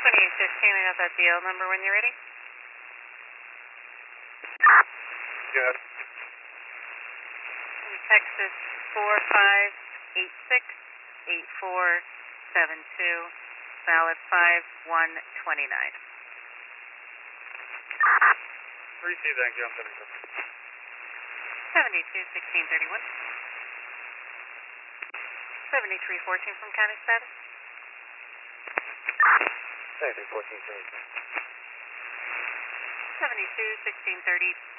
2815, I got that DL number when you're ready. Good. And Texas 45868472, valid 5129. Receive, thank you. I'm 721631. 7314 from county status. 7314, 721630.